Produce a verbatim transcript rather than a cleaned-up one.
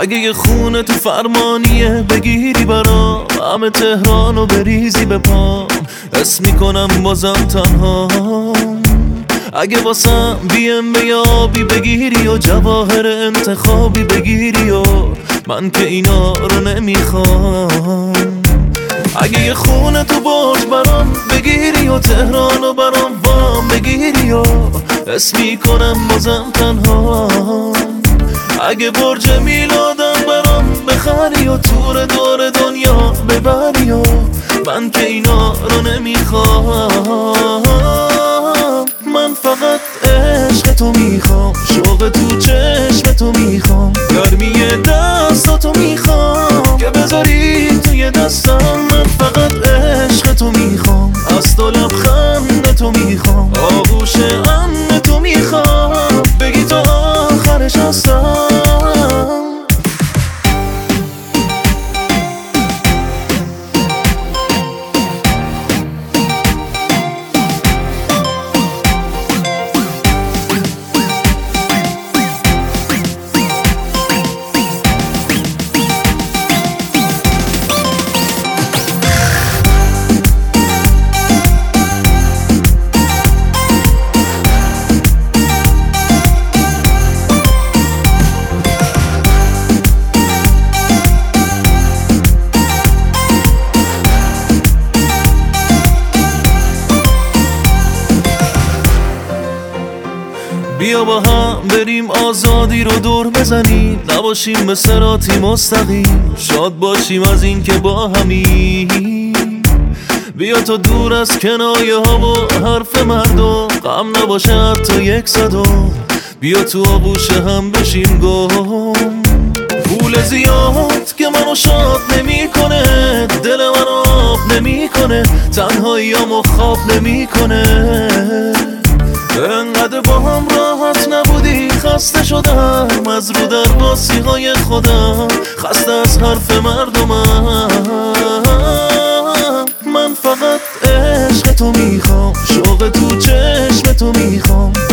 اگه یه خونه تو فرمانیه بگیری برام، همه تهرانو بریزی به پام، اسم میکنم بازم تنها. اگه واسم بی ام به آبی بگیری و جواهر انتخابی بگیری و من که اینا رو نمیخوام. اگه یه خونه تو برج برام بگیری و تهرانو برام وام بگیری و اسم میکنم بازم تنها. اگه برج میلادم برام بخری و تور دور دنیا ببری و من که اینا رو نمیخوام. من فقط عشق تو میخوام، شوق تو چشم تو میخوام، گرمی دستاتو میخوام که بذاری توی دستم. من فقط عشق تو میخوام، از تو لبخند تو میخوام، آغوش امن تو میخوام، بگی تا آخرش هستم. بیا با هم بریم آزادی رو دور بزنیم، نباشیم به صراطی مستقیم، شاد باشیم از این که با همیم. بیا تو دور از کنایه ها و حرف مردم، غم نباشه حتی یک صدم، بیا تو آغوش هم بشیم گم. پول زیاد که منو شاد نمی کنه، دل منو آب نمی کنه، تنهاییامو خواب نمی کنه. انقدر با هم راحت نبودی، خسته شدم از رو در باسی های خودم، خسته از حرف مردمم. من فقط عشق تو میخوام، شوق تو چشم تو میخوام،